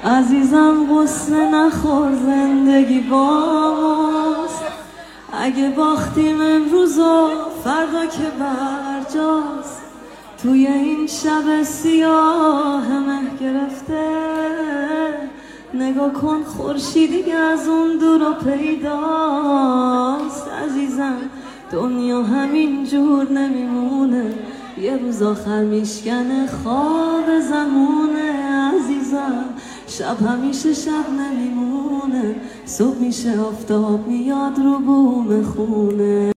عزیزم غصه نخور، زندگی با ماست. اگه باختیم امروز و فردا که برجاست، توی این شب سیاه مه گرفته نگاه کن خورشیدی از اون دور و پیداست. عزیزم دنیا همین جور نمیمونه، یه روز آخر میشکنه خواب زمونه. عزیزم شب همیشه شب نمیمونه، صبح میشه آفتاب میاد رو بوم خونه.